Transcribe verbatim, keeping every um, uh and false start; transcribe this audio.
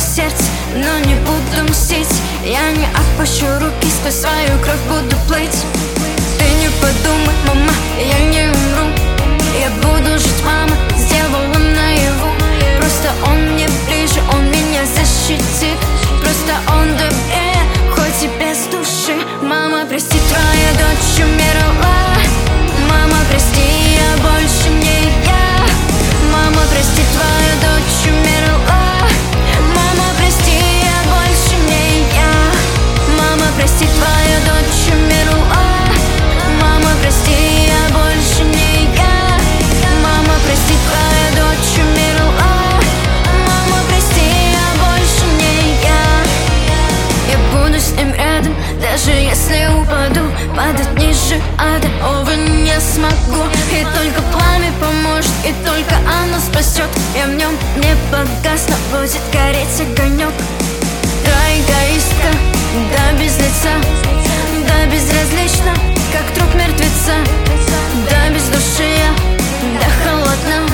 сердце, но не буду мстить. Я не опущу руки, сквозь свою кровь буду плыть. Ты не подумай, мама, я не умру. Я буду жить, мама, сделала наяву. Просто он мне ближе, он меня защитит. Просто он добрее, хоть и без души. Мама, прости, твоя дочь умерла. Мама, прости, я больше не я. Мама, прости, твоя дочь умерла. Мама, прости, я больше не я. Мама, прости, твоя дочь умерла. Мама, прости, я больше не я. Мама, прости, твоя дочь умерла. Мама, прости, я больше не я. Я буду с ним рядом, даже если упаду. Падать ниже ада, увы, не смогу. И только пламя поможет, и только оно спасет. Я в нем не погасну, будет гореть огонек. Да, эгоистка, да, без лица, да, безразлично, как труп мертвеца. Да, без души я, да, холодна.